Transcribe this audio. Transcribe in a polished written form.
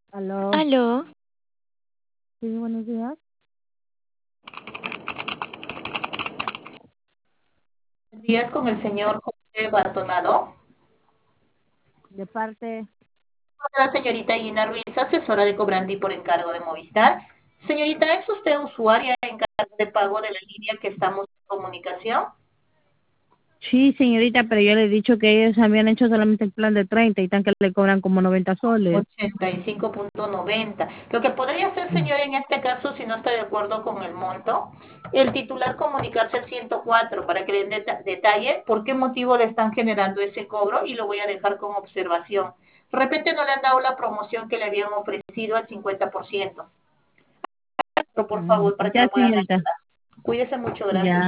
Aló, Aló, sí, buenos días. Días con el señor José Bartonado. De parte, La señorita Gina Ruiz, asesora de cobrante y por encargo de Movistar. Señorita, ¿es usted usuaria en cargo de pago de la línea que estamos en comunicación? sí, señorita, pero yo le he dicho que ellos habían hecho solamente el plan de 30 y tan que le cobran como 90 soles. 85,90. Lo que podría hacer, señora, en este caso, si no está de acuerdo con el monto, el titular comunicarse al 104 para que den detalle por qué motivo le están generando ese cobro y lo voy a dejar con observación. De repente no le han dado la promoción que le habían ofrecido al 50%. Por favor, para que Ya, lo puedan señorita, ayudar. Cuídese mucho, ya. gracias.